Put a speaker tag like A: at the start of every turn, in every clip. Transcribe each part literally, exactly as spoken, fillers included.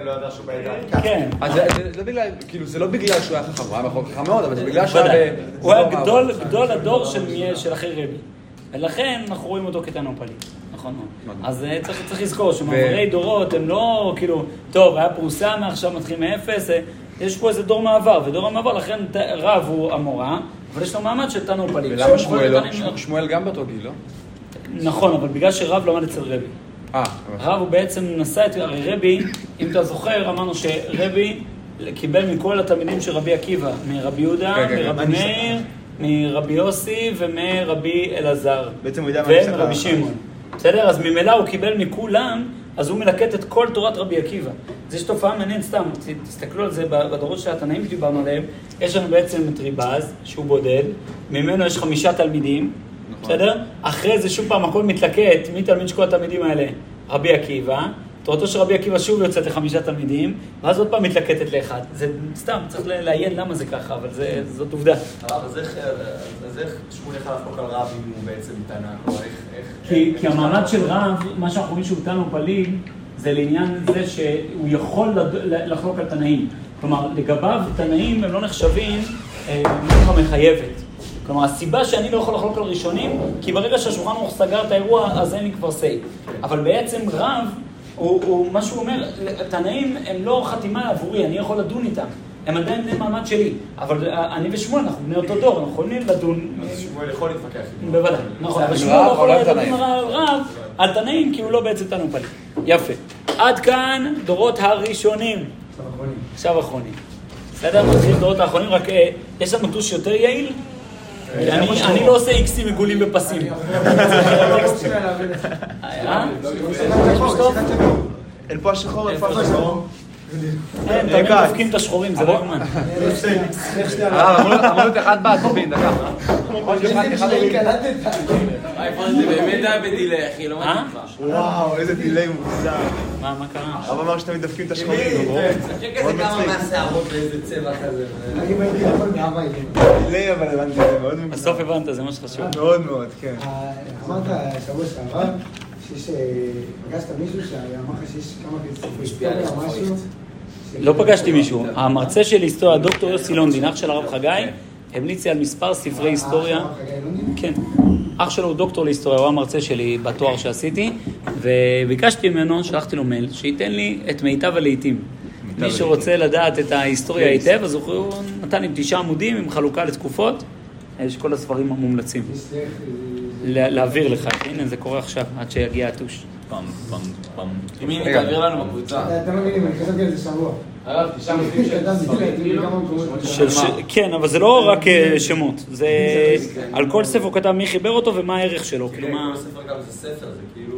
A: לא יודע שהוא בעידן.
B: כן.
C: אז זה בגלל, כאילו, זה לא בגלל שהוא היה חכם, הוא היה בחור חכם מאוד, אבל זה בגלל שהוא
B: היה... הוא היה גדול הדור של אחרי רבי. ולכן אנחנו רואים אותו כתנאופלי. נכון מאוד. אז צריך לזכור שמעברי דורות הם לא, כאילו, טוב, היה פרוסה מעכשיו מתחיל מאפס, יש פה איזה דור מעבר, ודור המעבר, לכן רב הוא המורה, אבל יש לו מעמד של תנאופלי.
C: ולמה שמואל לא? שמואל גם באותו גיל, לא?
B: נכון, אבל בגלל שרב למד אצל רבי. רב הוא בעצם נשא את רבי, אם אתה זוכר, אמרנו שרבי קיבל מכל התלמידים של רבי עקיבא, מרבי יהודה, מרבי מאיר, מרבי יוסי ומרבי אלעזר, ומרבי שמעון. בסדר? אז ממילא הוא קיבל מכולם, אז הוא מלקט את כל תורת רבי עקיבא. אז יש תופעה מעניינת סתם, תסתכלו על זה בדורות של התנאים שדיברנו עליהם, יש לנו בעצם את ריבז, שהוא בודד, ממנו יש חמישה תלמידים, בסדר? אחרי זה שוב פעם הכל מתלקט, מי תלמיד שכל התלמידים האלה? רבי עקיבא, תורתו של רבי עקיבא שוב יוצאת לחמישה תלמידים, ואז עוד פעם מתלקטת לאחד. זה סתם, צריך לעיין למה זה ככה, אבל זאת עובדה.
A: אז איך שמואל יכול לחלוק על רב אם הוא בעצם תנא?
B: כי המעמד של רב, מה שאנחנו רואים שהוא תנאופלי, זה לעניין זה שהוא יכול לחלוק על תנאים. כלומר, לגביו תנאים הם לא נחשבים מלכה מחייבת. כלומר, הסיבה שאני לא יכול לחלוק על ראשונים, כי ברגע שהשולחן ערוך סגר את האירוע, אז אין לי כבר סי. אבל בעצם רב, הוא, הוא, מה שהוא אומר, תנאים הם לא חתימה עבורי, אני יכול לדון איתם. הם עדיין בני מעמד שלי. אבל אני ושמואל, אנחנו בני אותו דור, אנחנו יכולים לדון.
A: אז שמואל יכול להתווכח.
B: בוודאי. נכון, אבל שמואל לא יכול לדון על רב, על תנאים, כי הוא לא בעצם תנאופלי. יפה. עד כאן דורות הראשונים.
D: עכשיו אחרונים.
B: עכשיו אחרונים. בסדר? מתחיל דורות האחרונים, רק יש לנו טוש יותר יעיל. אני לא עושה איקסים עיגולים בפסים.
A: אין פה השחור, אין פה השחור.
B: אין, תמיד דופקים את השחורים, זה לא יומן.
C: אמרו את אחד בעצבין, דקה.
E: זה באמת היה בדילי, אחי, לא מתאים כבר.
A: וואו, איזה דילי מוזר.
B: מה, מה קרה?
A: הרב אמר שתמיד דופקים את השחורים.
E: חכה כזה כמה מהשערות באיזה צבע כזה.
D: אני הייתי יכול מאהבה איתי.
A: דילי, אבל הבנתי, זה מאוד מוזר.
B: בסוף הבנת, זה מה שחשוב.
A: מאוד מאוד, כן.
D: אמרת שבוע שעבר, שיש, פגשת מישהו שאמר לך שיש כמה ספרי היסטוריה או משהו.
B: לא פגשתי מישהו. המרצה של היסטוריה, דוקטור יוסי לונדין, אח של הרב חגי, המליץ לי על מספר ספרי היסטוריה. כן. אח שלו הוא דוקטור להיסטוריה, הוא המרצה שלי בתואר שעשיתי, וביקשתי ממנו, שלחתי לו מייל, שייתן לי את מיטב הלעיתים. מי שרוצה לדעת את ההיסטוריה היטב, אז הוא נתן לי תשעה עמודים עם חלוקה לתקופות, יש כל הספרים המומלצים. להעביר לך, הנה זה קורה עכשיו, עד שיגיע הטוש.
E: פם, פם, פם. אם היא תעביר לנו בקבוצה.
D: אתם מבינים, אני חשבתי על זה שבוע.
E: הרב, תשעה מבינים
B: של ספרים. כן, אבל זה לא רק שמות, זה על כל ספר הוא כתב מי חיבר אותו ומה הערך שלו.
E: כן, כל ספר גם זה ספר, זה כאילו...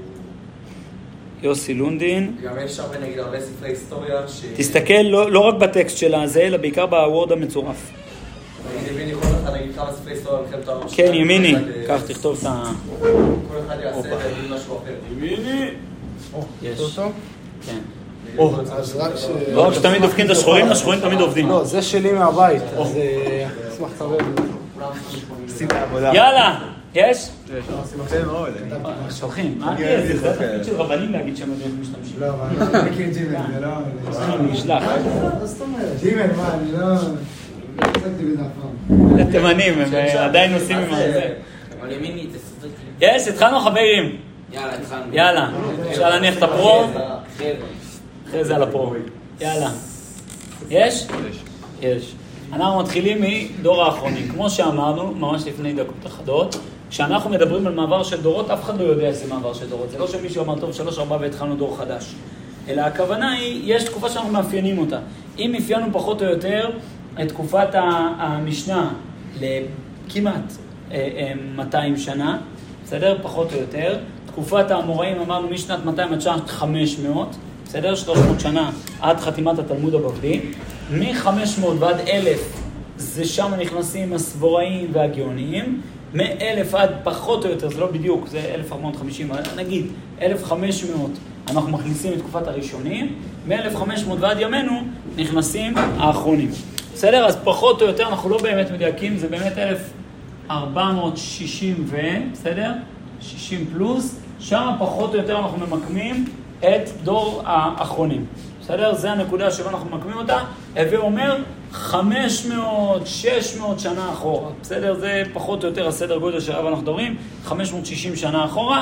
B: יוסי לונדין.
E: גם יש שם נגיד הרבה ספרי היסטוריה ש...
B: תסתכל לא רק בטקסט של הזה, אלא בעיקר בוורד המצורף.
E: ימיני יכול לך להגיד כמה ספרי היסטוריה הולכים תואר משהו.
B: כן, ימיני. כך תכתוב את ה...
E: כל אחד יעשה ויגיד משהו אחר. ימיני!
B: יש. כן.
D: אז רק ש...
B: לא, כשתמיד דופקים את השחורים, השחורים תמיד עובדים.
D: לא, זה שלי מהבית, אז אשמח לקבל.
A: עשית עבודה.
B: יאללה, יש?
A: זה מאוד.
B: שולחים. מה זה? זה התפקיד של רבנים להגיד שהם יודעים משתמשים.
D: לא, אבל אני לא מכיר ג'ימל, זה לא...
B: אני נשלח.
D: לא זאת אומרת, ג'ימל, מה, אני לא... לא עסקתי בזה אף פעם.
B: התימנים, הם עדיין עושים עם זה.
E: אבל ימיני, תסתכל.
B: יש, התחלנו חברים.
E: יאללה, התחלנו.
B: יאללה, אפשר להניח את הפרו. אחרי זה על הפרו. יאללה. יש? יש. אנחנו מתחילים מדור האחרונים. כמו שאמרנו, ממש לפני דקות אחדות, כשאנחנו מדברים על מעבר של דורות, אף אחד לא יודע איזה מעבר של דורות. זה לא שמישהו אמר טוב שלוש ארבע והתחלנו דור חדש. אלא הכוונה היא, יש תקופה שאנחנו מאפיינים אותה. אם אפיינו פחות או יותר את תקופת המשנה לכמעט מאתיים שנה, בסדר? פחות או יותר. תקופת האמוראים אמרנו משנת מאתיים עד שנת חמש מאות, בסדר? שלוש מאות שנה עד חתימת התלמוד הבבלי. מ-חמש מאות ועד אלף זה שם נכנסים הסבוראים והגאוניים. מ-אלף עד פחות או יותר, זה לא בדיוק, זה אלף ארבע מאות וחמישים, נגיד אלף וחמש מאות אנחנו מכניסים את תקופת הראשונים. מ-אלף וחמש מאות ועד ימינו נכנסים האחרונים. בסדר? אז פחות או יותר אנחנו לא באמת מדייקים, זה באמת אלף ארבע מאות שישים ו... בסדר? שישים פלוס. שם פחות או יותר אנחנו ממקמים את דור האחרונים. בסדר? זה הנקודה שבה אנחנו מקמים אותה. הווה אומר חמש מאות, שש מאות שנה אחורה. בסדר? זה פחות או יותר הסדר גודל שעליו אנחנו מדברים, חמש מאות ושישים שנה אחורה.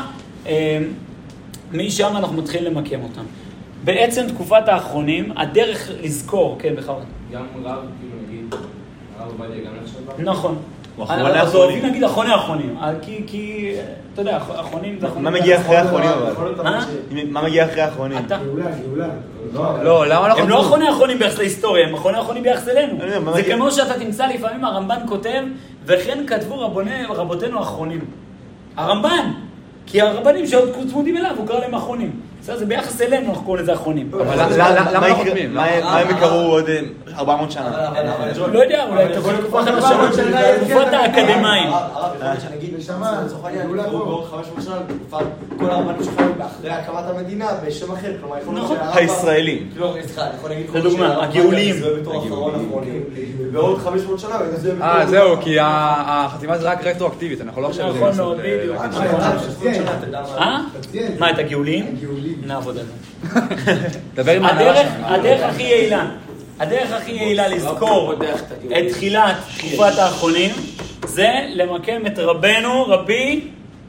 B: משם אנחנו מתחילים למקם אותם. בעצם תקופת האחרונים, הדרך לזכור, כן, בכבוד.
E: גם רב, כאילו נגיד, הרב עובדיה גם נחשב?
B: נכון.
A: אחרוני
B: אז אוהבים
A: האחרונים.
B: נגיד אחרוני האחרונים, כי, כי, אתה יודע, האחרונים זה אחרונים.
A: מה מגיע אחרי האחרונים אבל?
B: מה?
A: מה מגיע אחרי האחרונים?
B: אתה.
D: גאולה, גאולה.
C: לא, למה אנחנו...
B: הם לא אחרוני האחרונים ביחס להיסטוריה, הם אחרוני האחרונים ביחס אלינו.
A: אני יודע, מה
B: זה
A: מגיע?
B: כמו שאתה תמצא לפעמים הרמב"ן כותב, וכן כתבו רבוני- רבותינו האחרונים. הרמב"ן, כי הרבנים שעוד צמודים אליו, הוא קרא להם האחרונים. בסדר, זה ביחס אלינו, אנחנו קוראים לזה האחרונים.
C: אבל
A: מה-
C: למה
A: מה
C: לא
A: יקרה-
C: חותמים?
A: מה מה הם יקראו עוד אה, ארבע מאות שנה?
B: לא יודע, אולי תבוא תקופה חדשה של תקופת האקדמאים.
A: הרב, יכול להיות שנגיד,
D: נשמה,
A: לצורך העניין,
D: גאולה
A: יקראו
D: פה.
A: בעוד חמש מאות שנה, בתקופת כל הרבנים שחיים אחרי הקמת המדינה בשם אחר, כלומר, יכול להיות
B: נכון.
A: שהרב-
F: הישראלים.
A: לא, סליחה, אני יכול להגיד כל
B: לדוגמה,
A: שהרב
B: הגאולים.
A: זה בתור אחרון אחרונים, ובעוד חמש מאות שנה, וזה בתור...
C: אה, זהו, כי ה- החתימה זה רק רטרואקטיבית, אנחנו לא עכשיו יודעים
B: נכון
C: לעשות...
B: מאוד,
C: אה,
B: בדיוק.
A: אה,
B: נכון.
A: אה, שש מאות שנה, אתה יודע מה?
B: אה?
D: תציין.
B: מה, את הגאולים?
D: הגאולים.
B: נעבוד על זה.
C: דבר עם ההנהלה
B: הדרך,
C: שם.
B: הדרך הכי יעילה, הדרך הכי יעילה לזכור את תחילת תקופת האחרונים, זה למקם את רבנו, רבי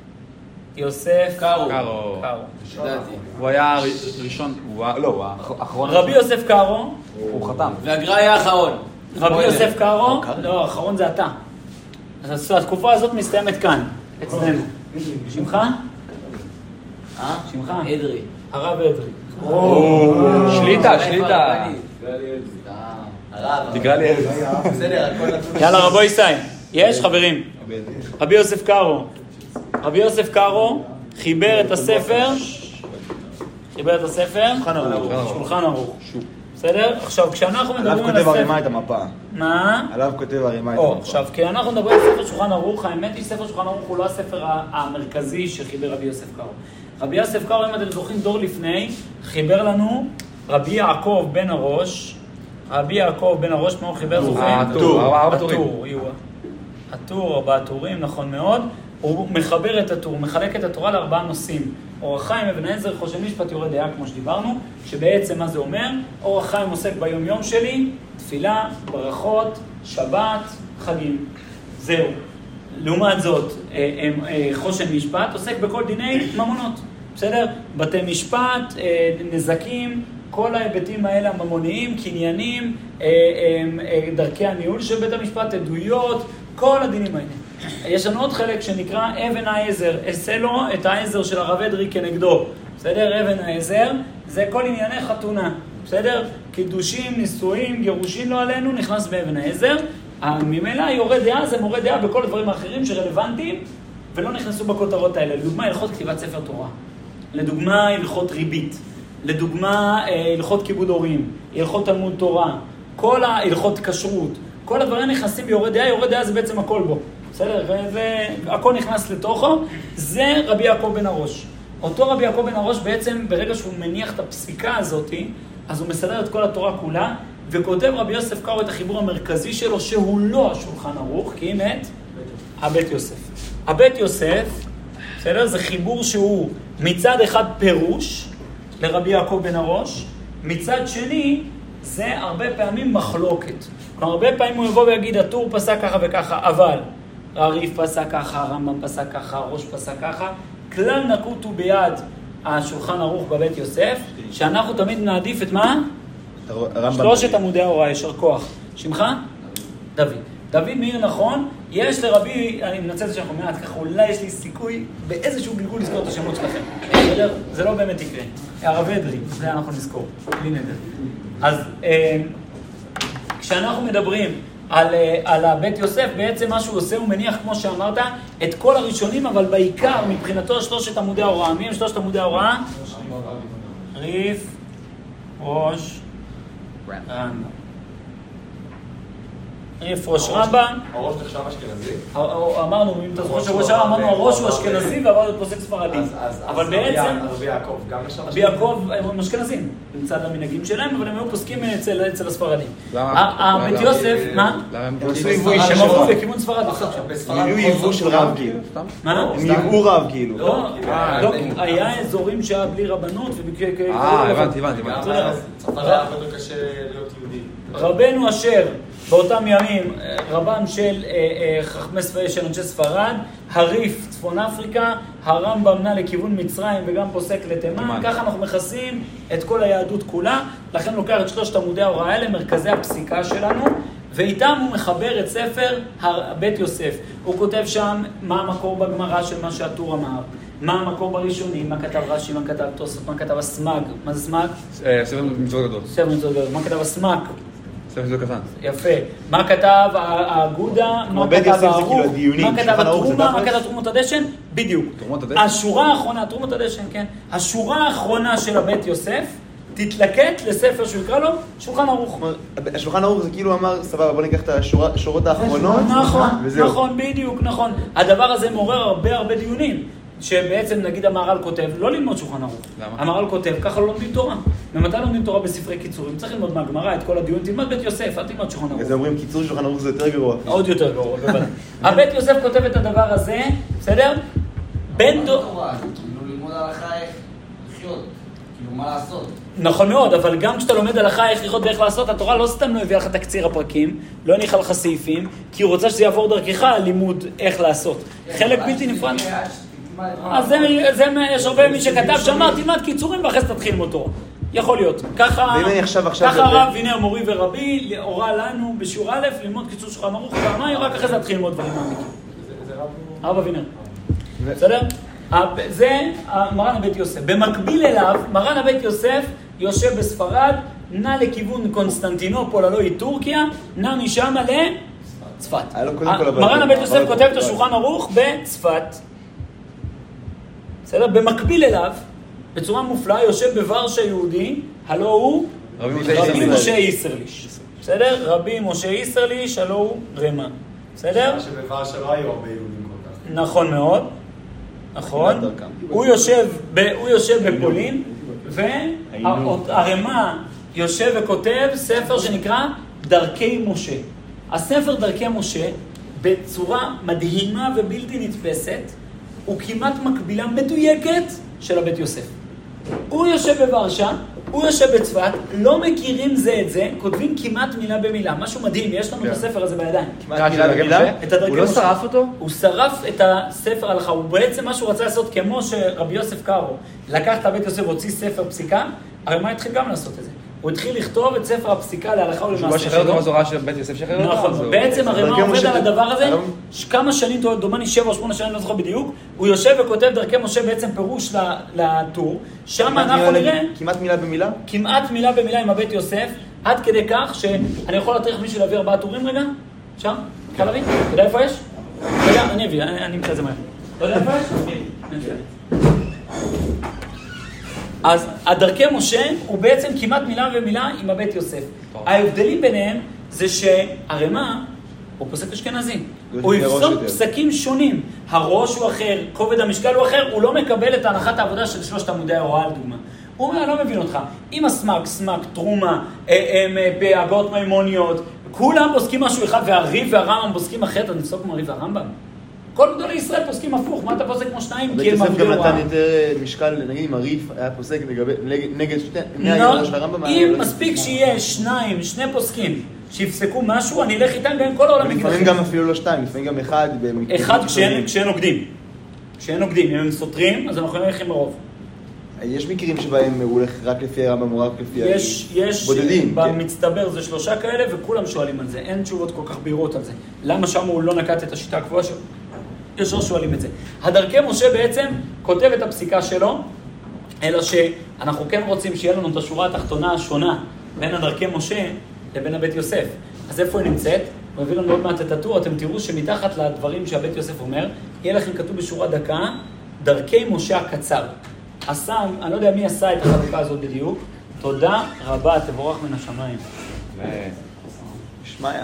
B: יוסף
E: קארו.
C: קארו.
B: קארו.
E: ידעתי.
C: הוא היה ר- ראשון, הוא היה- לא, הוא האחרון.
B: רבי יוסף קארו,
C: הוא חתם.
E: והגר"א היה האחרון.
B: רבי יוסף קארו,
A: קארו?
B: לא, האחרון זה אתה. אז התקופה הזאת מסתיימת כאן, אצלנו. שמך?
E: אה?
B: שמך?
E: אדרי.
B: הרב אדרי.
C: שליטה, שליטה.
A: הרב,
C: תקרא לי איזה.
A: בסדר, הכל נתון.
B: יאללה רבו ישראל, יש חברים? רבי יוסף קארו, רבי יוסף קארו חיבר את הספר, חיבר את הספר,
A: שולחן ערוך.
B: שולחן ערוך. בסדר? עכשיו כשאנחנו
F: עליו
B: מדברים על
F: כותב הרימה
B: הספר,
F: את המפה.
B: מה?
F: עליו כותב הרימה את
B: או,
F: המפה.
B: עכשיו כשאנחנו מדברים על ספר שולחן ערוך, האמת היא ספר שולחן ערוך הוא לא הספר ה- המרכזי שחיבר רבי יוסף קארו. רבי יוסף קארו, אם אתם זוכרים דור לפני, חיבר לנו רבי יעקב בן הראש, רבי יעקב בן הראש, מה הוא חיבר? זוכרים?
C: הטור, ארבע טורים.
B: הטור, יהיו. הטור, ארבעה טורים, נכון מאוד. הוא מחבר את הטור, מחלק את התורה לארבעה נושאים. אורח חיים, אבן עזר, חושן משפט, יורה דעה, כמו שדיברנו, שבעצם מה זה אומר? אורח חיים עוסק ביום יום שלי, תפילה, ברכות, שבת, חגים. זהו. לעומת זאת, אה, אה, חושן משפט עוסק בכל דיני ממונות. בסדר? בתי משפט, אה, נזקים, כל ההיבטים האלה הממוניים, קניינים, אה, אה, אה, דרכי הניהול של בית המשפט, עדויות, כל הדינים האלה. יש לנו עוד חלק שנקרא אבן העזר, אעשה לו את העזר של הרב אדרי כנגדו. בסדר? אבן העזר זה כל ענייני חתונה. בסדר? קידושים, נישואים, גירושים לא עלינו, נכנס באבן העזר. ממילא יורד דעה זה מורד דעה בכל הדברים האחרים שרלוונטיים ולא נכנסו בכותרות האלה. לדוגמה, הלכות כתיבת ספר תורה. לדוגמה, הלכות ריבית. לדוגמה, הלכות כיבוד הורים. הלכות תלמוד תורה. כל ההלכות כשרות. כל הדברים נכנסים ביורד דעה, יורד דעה זה בעצם הכל בו. בסדר? וזה, הכל נכנס לתוכו. זה רבי יעקב בן הראש. אותו רבי יעקב בן הראש בעצם, ברגע שהוא מניח את הפסיקה הזאת, אז הוא מסדר את כל התורה כולה, וכותב רבי יוסף קארו את החיבור המרכזי שלו, שהוא לא השולחן ערוך, כי אם את הבית יוסף. הבית יוסף, בסדר? זה חיבור שהוא מצד אחד פירוש לרבי יעקב בן הראש, מצד שני זה הרבה פעמים מחלוקת. כלומר, הרבה פעמים הוא יבוא ויגיד, הטור פסק ככה וככה, אבל הריף פסק ככה, הרמב"ם פסק ככה, הראש פסק ככה, כלל נקוט הוא ביד השולחן ערוך בבית יוסף, שאנחנו תמיד נעדיף את מה? שלושת עמודי ההוראה, ישר כוח. שמך? דוד. דוד מאיר נכון, יש לרבי, אני מנצל את זה שאנחנו מעט ככה, אולי יש לי סיכוי באיזשהו גלגול לזכור את השמות שלכם. בסדר? זה לא באמת יקרה. הרב אדרי, זה אנחנו נזכור. בלי נדר. אז אה, כשאנחנו מדברים על, אה, על הבית יוסף, בעצם מה שהוא עושה, הוא מניח, כמו שאמרת, את כל הראשונים, אבל בעיקר, מבחינתו, שלושת עמודי ההוראה. מי הם שלושת עמודי ההוראה? ריף, ראש, רמב"ם. ריף ראש רמב"ם.
A: הראש נחשב אשכנזי?
B: אמרנו, אם אתה זוכר שבוע שעבר, אמרנו הראש הוא אשכנזי ועבר להיות פוסק ספרדי. אבל בעצם,
A: רבי יעקב, גם נחשב
B: רבי
A: אשכנזי?
B: יעקב הם אשכנזים, מצד המנהגים שלהם, אבל הם היו פוסקים אצל הספרדים.
C: למה?
B: הבית יוסף, מה?
C: למה הם
F: עשו יבוא
B: הם
F: של
B: עברו
F: רב.
B: לכיוון ספרד.
A: בספרד
F: הם יהיו יבוא של רב כאילו.
B: מה?
F: הם יבאו רב כאילו.
B: לא, לא, היה אזורים שהיה בלי רבנות ובכאילו...
C: אה, הבנתי, הבנתי.
A: גם
C: הבנתי.
A: אז צרפת היה הרבה יותר קשה להיות יהודי.
B: רבנו אשר, באותם ימים, רבם של חכמי ספרד, של אנשי ספרד, הריף, צפון אפריקה, הרמב"ם נע לכיוון מצרים וגם פוסק לתימן, ככה אנחנו מכסים את כל היהדות כולה, לכן לוקח את שלושת עמודי ההוראה האלה, מרכזי הפסיקה שלנו, ואיתם הוא מחבר את ספר בית יוסף. הוא כותב שם מה המקור בגמרא של מה שהטור אמר, מה המקור בראשונים, מה כתב רש"י, מה כתב תוספות, מה כתב הסמ"ג, מה זה סמ"ג?
C: ספר מצוות גדול.
B: ספר מצוות גדול, מה כתב הסמ"ג?
C: ספר מצוות קטן.
B: יפה. מה כתב האגודה, מה כתב הערוך, מה כתב התרומה, מה כתב תרומות הדשן? בדיוק.
C: תרומות הדשן?
B: השורה האחרונה, תרומות הדשן, כן. השורה האחרונה של הבית יוסף תתלקט לספר שהוא יקרא לו שולחן ערוך.
F: השולחן ערוך זה כאילו אמר, סבבה, בוא ניקח את השורות האחרונות.
B: נכון,
F: וזהו.
B: נכון, בדיוק, נכון. הדבר הזה מעורר הרבה הרבה דיונים. שבעצם נגיד המהר"ל כותב, לא ללמוד שולחן ערוך.
C: למה?
B: המהר"ל כותב, ככה לא לומדים תורה. ומתי לומדים תורה בספרי קיצורים? צריך ללמוד מהגמרא את כל הדיון, תלמד בית יוסף, אל תלמד שולחן ערוך.
F: אז אומרים קיצור שולחן ערוך זה יותר גרוע.
B: עוד יותר גרוע, בוודאי. הבית יוסף כותב את הדבר הזה, בסדר? בן דור...
E: כאילו ללמוד הלכה איך לחיות, כאילו מה לעשות.
B: נכון מאוד, אבל גם כשאתה לומד הלכה איך לחיות ואיך לעשות, התורה לא סתם לא הביאה לך תקציר הפרקים, לא הניחה לך סעיפים, כי הוא רוצה שזה יעבור דרכך לימוד איך לעשות. חלק בלתי נפרד. אז זה, זה, יש הרבה מי שכתב שאמר, תלמד קיצורים ואחרי זה תתחיל ללמוד תורה. יכול להיות. ככה, ככה הרב וינר מורי ורבי הורה לנו בשיעור א' ללמוד קיצור שולחן ערוך פעמיים, רק אחרי זה תתחיל ללמוד דברים מעמיקים. הרב וינר. בסדר? זה מרן הבית יוסף. במקביל אליו, מרן הבית יוסף יושב בספרד, נע לכיוון קונסטנטינופול, הלוא היא טורקיה, נע משם לצפת. מרן הבית יוסף כותב את השולחן ערוך בצפת. בסדר? במקביל אליו, בצורה מופלאה, יושב בוורשה יהודי, הלוא הוא רבי משה איסרליש. בסדר? רבי משה איסרליש, הלוא הוא רמה. בסדר?
A: שבוורשה לא היו הרבה יהודים כל כך.
B: נכון מאוד. נכון. הוא יושב, הוא יושב בפולין, והרמה יושב וכותב ספר שנקרא דרכי משה. הספר דרכי משה, בצורה מדהימה ובלתי נתפסת, הוא כמעט מקבילה מדויקת של הבית יוסף. הוא יושב בוורשה, הוא יושב בצפת, לא מכירים זה את זה, כותבים כמעט מילה במילה. משהו מדהים, יש לנו את הספר הזה בידיים.
F: כמעט מילה במילה?
C: הוא לא שרף אותו?
B: הוא שרף את הספר הלכה, הוא בעצם מה שהוא רצה לעשות, כמו שרבי יוסף קארו לקח את הבית יוסף והוציא ספר פסיקה, הרי מה התחיל גם לעשות את זה? הוא התחיל לכתוב את ספר הפסיקה להלכה ולמעשה שלו.
C: שהוא שחרר אותו מהזורה של בית יוסף שחרר אותו?
B: נכון, בעצם הרי מה עובד על הדבר הזה? כמה שנים, דומני שבע או שמונה שנים, לא זוכר בדיוק, הוא יושב וכותב דרכי משה בעצם פירוש לטור, שם אנחנו נראה...
F: כמעט מילה במילה?
B: כמעט מילה במילה עם הבית יוסף, עד כדי כך שאני יכול להטריח מישהו להביא ארבעה טורים רגע? שם? אפשר להביא? אתה יודע איפה יש? רגע, אני אביא, אני אמצא את זה מהר. אתה יודע איפה יש? אז הדרכי משה הוא בעצם כמעט מילה ומילה עם הבית יוסף. ההבדלים ביניהם זה שהרמה הוא פוסק אשכנזי. הוא יפסוק פסקים שונים. הראש הוא אחר, כובד המשקל הוא אחר, הוא לא מקבל את הנחת העבודה של שלושת עמודי ההוראה לדוגמה. הוא אומר, לא מבין אותך. אם הסמק, סמק, תרומה, בהגות מימוניות, כולם פוסקים משהו אחד, והריב והרמב"ם פוסקים אחרת, אז נפסוק כמו הריב והרמב"ם. כל גדולי ישראל פוסקים הפוך, מה אתה פוסק כמו שניים?
F: בית יוסף גם נתן יותר משקל, נגיד אם הריף היה פוסק נגד שני הגדולה של הרמב"ם.
B: אם מספיק שיהיה שניים, שני פוסקים, שיפסקו משהו, אני אלך איתם גם כל העולם יגיד לכם.
F: לפעמים גם אפילו לא שתיים, לפעמים גם אחד.
B: אחד כשאין נוגדים. כשאין נוגדים, אם הם סותרים, אז אנחנו הולכים ברוב.
F: יש מקרים שבהם הוא הולך רק לפי הרמב"ם או רק לפי
B: בודדים. במצטבר זה שלושה כאלה וכולם שואלים על זה. אין תשובות כל כך בהירות על זה. למה שם הוא לא נקט את השיטה הקבועה שלו? ישר שואלים את זה. הדרכי משה בעצם כותב את הפסיקה שלו, אלא שאנחנו כן רוצים שיהיה לנו את השורה התחתונה השונה בין הדרכי משה לבין הבית יוסף. אז איפה היא נמצאת? הוא מביא לנו עוד מעט את הטור, אתם תראו שמתחת לדברים שהבית יוסף אומר, יהיה לכם כתוב בשורה דקה, דרכי משה הקצר. עשה, אני לא יודע מי עשה את החלוקה הזאת בדיוק, תודה רבה, תבורך מן השמיים.
F: שמעיה.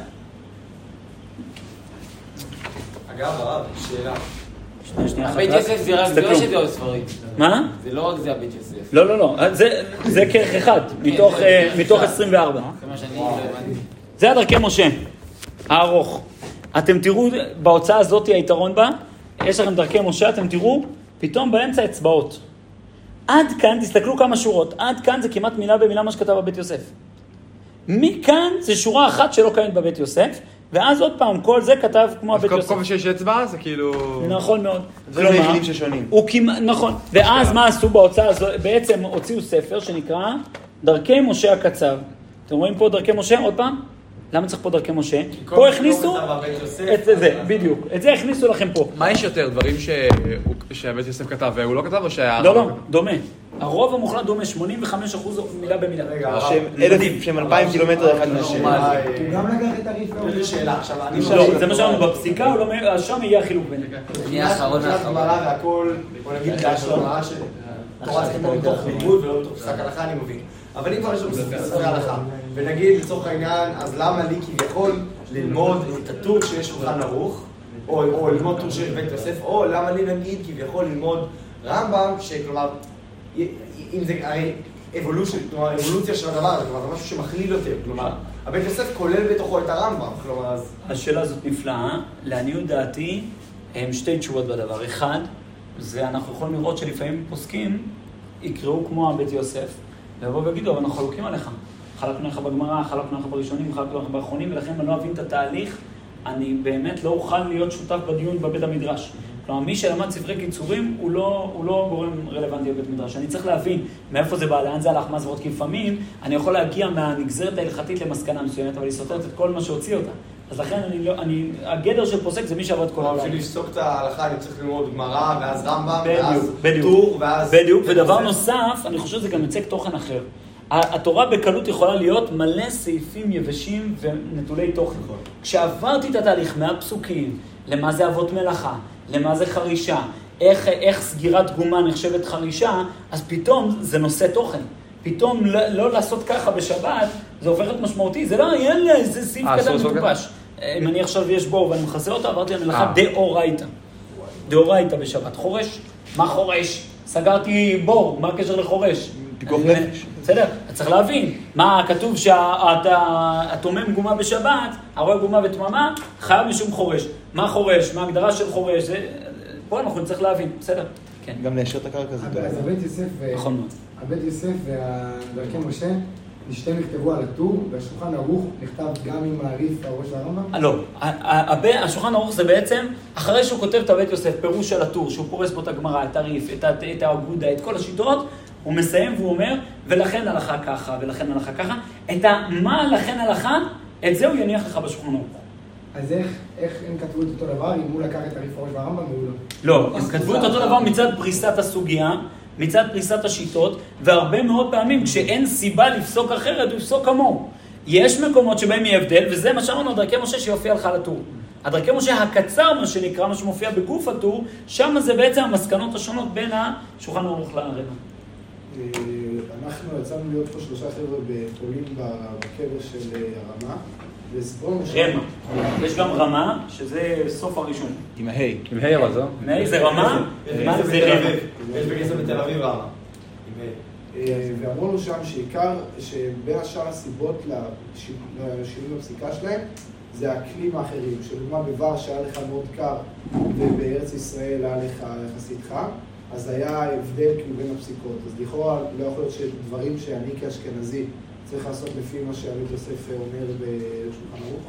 A: אגב, הרב, שאלה.
B: שנייה, שנייה.
E: הבית יוסף זה רק זה או שזה עוד ספרים?
B: מה?
E: זה לא רק זה הבית יוסף.
B: לא, לא, לא. זה כרך אחד, מתוך עשרים וארבע.
E: זה מה שאני לא הבנתי.
B: זה הדרכי משה, הארוך. אתם תראו, בהוצאה הזאת היתרון בה, יש לכם דרכי משה, אתם תראו, פתאום באמצע אצבעות. עד כאן, תסתכלו כמה שורות, עד כאן זה כמעט מילה במילה מה שכתב בבית יוסף. מכאן זה שורה אחת שלא קיימת בבית יוסף, ואז עוד פעם, כל זה כתב כמו הבית יוסף.
C: כל פעם שיש אצבע זה כאילו...
B: נכון מאוד.
F: זה לא היחידים ששונים.
B: נכון. ואז מה עשו בהוצאה הזו? בעצם הוציאו ספר שנקרא דרכי משה הקצב. אתם רואים פה דרכי משה? עוד פעם? למה צריך פה דרכי משה? פה הכניסו את זה, בדיוק. את זה הכניסו לכם פה.
C: מה יש יותר? דברים שהבית יוסף כתב והוא לא כתב או שהיה...
B: לא, לא, דומה. הרוב המוחלט דומה, שמונים וחמישה אחוז מילה במילה.
A: רגע,
F: אלף, שהם אלפיים קילומטר אחד מהשני.
D: הוא גם לקח את הריף והוא...
A: איזה שאלה, עכשיו אני...
B: לא, זה מה שאמרנו, בפסיקה, שם יהיה החילוק ביניהם.
E: אני האחרון האחרון.
A: והכל, בוא נגיד, זה יש לו רעה של... תורה צריכים פה מתוך לימוד ולא מתוך פסק הלכה, אני מבין. אבל אם כבר יש לנו ספרי הלכה, ונגיד לצורך העניין, אז למה לי כביכול ללמוד את הטור שיש שולחן ערוך, או ללמוד טור שיש בית יוסף, או למה לי נגיד כביכול ללמוד רמב"ם, שכלומר, אם זה אבולוציה של הדבר הזה, כלומר, זה משהו שמכליל יותר, כלומר, הבית יוסף כולל בתוכו את הרמב"ם, כלומר, אז... השאלה הזאת נפלאה, לעניות דעתי, הם שתי תשובות בדבר. אחד, זה אנחנו יכולים לראות שלפעמים פוסקים יקראו כמו הבית יוסף, ויבואו ויגידו, אבל אנחנו חלוקים עליך. חלקנו לך בגמרא, חלקנו לך בראשונים, חלקנו לך באחרונים, ולכן אני לא אבין את התהליך, אני באמת לא אוכל להיות שותף בדיון בבית המדרש. כלומר, מי שלמד ספרי קיצורים, הוא לא, הוא לא גורם רלוונטי בבית מדרש. אני צריך להבין מאיפה זה בא, לאן זה הלך, מה זה עוד, כי לפעמים אני יכול להגיע מהנגזרת ההלכתית למסקנה מסוימת, אבל היא סותרת את כל מה שהוציא אותה. אז לכן אני לא, אני, הגדר של פוסק זה מי שעבד כל העולם. בשביל לפסוק את ההלכה, אני צריך ללמוד גמרא, ואז רמב"ם, ואז טור, ואז... בדיוק, ודבר נוסף, אני חושב שזה גם יצא תוכן אחר. התורה בקלות יכולה להיות מלא סעיפים יבשים ונטולי תוכן. כשעברתי את התהליך מהפסוקים, למה זה אבות מלאכה, למה זה חרישה, איך, איך סגירת גומה נחשבת חרישה, אז פתאום זה נושא תוכן. פתאום לא, לא לעשות ככה בשבת, זה הופך להיות משמעותי. זה לא, יאללה, איזה סעיף קטן מטופש. אם אני עכשיו יש בור ואני מחסה אותה, עברתי למלאכה דאורייתא. דאורייתא בשבת. חורש? מה חורש? סגרתי בור, מה הקשר לחורש?
F: פיקוח נפש.
B: בסדר, אתה צריך להבין. מה כתוב שאתה תומם גומה בשבת, הרואה גומה ותממה, חייב משום חורש. מה חורש? מה ההגדרה של חורש? פה אנחנו נצטרך להבין, בסדר? כן.
F: גם ליישר את הקרקע זה טוב.
D: אז הבית יוסף...
B: נכון מאוד.
D: הבית יוסף והדרכי משה, שתיהם נכתבו על הטור, והשולחן ערוך נכתב גם עם הריף והראש והרמב"ם?
B: לא, השולחן ערוך זה בעצם, אחרי שהוא כותב את הבית יוסף, פירוש של הטור, שהוא פורס בו את הגמרא, את הריף, את האגודה, את כל השיטות, הוא מסיים והוא אומר, ולכן הלכה ככה, ולכן הלכה ככה, את מה לכן הלכה, את זה הוא יניח לך בשולחן ערוך.
D: אז איך, איך הם כתבו את אותו דבר, אם הוא לקח את הריף והראש והרמב"ם והוא לא?
B: לא, הם כתבו את אותו דבר מצד פריסת הסוגיה, מצד פריסת השיטות, והרבה מאוד פעמים כשאין סיבה לפסוק אחרת, הוא יפסוק כמוהו. יש מקומות שבהם יהיה הבדל, וזה מה שאמרנו, דרכי משה שיופיע לך על הטור. הדרכי משה הקצר, מה שנקרא, מה שמופיע בגוף הטור, שם זה בעצם המסקנות השונות בין השולחן ערוך לרמב"ם.
G: אנחנו יצאנו להיות פה שלושה חבר'ה בפולין בקבר של הרמה.
B: רמה. יש גם רמה, שזה סוף הראשון.
F: עם ההי.
C: עם ההי אבל זו?
B: עם ההי זה רמה, מה זה רמה?
A: יש בגסם בתל אביב רמה.
G: ואמרו לנו שם שעיקר, שבין השאר הסיבות לשינוי בפסיקה שלהם, זה הכלים האחרים. שלדוגמה בוורשה היה לך מאוד קר, ובארץ ישראל היה לך יחסית חם, אז היה הבדל כאילו בין הפסיקות. אז לכאורה לא יכול להיות שדברים שאני כאשכנזי צריך לעשות לפי מה שהבית יוסף אומר בשולחן ערוך?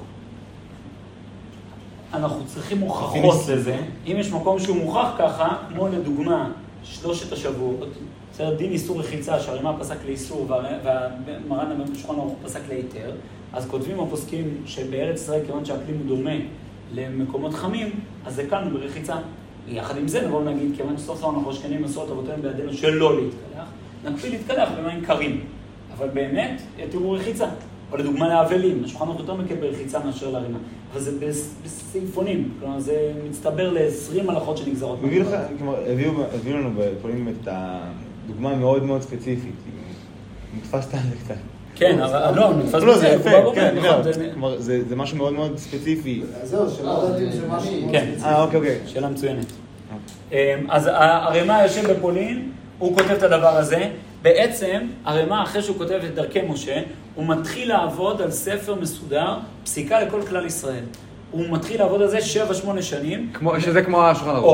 B: אנחנו צריכים מוכחות לזה. אם יש מקום שהוא מוכח ככה, כמו לדוגמה, שלושת השבועות, בסדר, דין איסור רחיצה, שהרימה פסק לאיסור והמרן בשולחן ערוך פסק להיתר, אז כותבים הפוסקים שבארץ ישראל, כיוון שהאקלים הוא דומה למקומות חמים, אז זה כאן ברחיצה. יחד עם זה נבוא נגיד, כיוון שסוף סוף אנחנו שכנים מסורת אבותינו בידינו שלא להתקלח, נקפיד להתקלח במים קרים. אבל באמת, תראו רחיצה. או לדוגמה לאבלים, השולחן ערוך יותר מקל ברחיצה מאשר להרימה. אבל זה בסעיפונים, כלומר זה מצטבר ל-עשרים הלכות שנגזרות.
F: מביא לך, כלומר, הביאו לנו בפולין את הדוגמה מאוד מאוד ספציפית. נתפס את הלכתה.
B: כן, אבל לא, נתפס
F: לא, זה יפה, כן, כלומר, זה משהו מאוד מאוד ספציפי.
G: אז זהו, שלא יודעים זה משהו מאוד ספציפי.
F: אה, אוקיי, אוקיי.
B: שאלה מצוינת. אז הרמ"א יושב בפולין, הוא כותב את הדבר הזה. בעצם, הרמ"א, אחרי שהוא כותב את דרכי משה, הוא מתחיל לעבוד על ספר מסודר, פסיקה לכל כלל ישראל. הוא מתחיל לעבוד על זה שבע, שמונה שנים.
C: שזה כמו השולחן ערוך.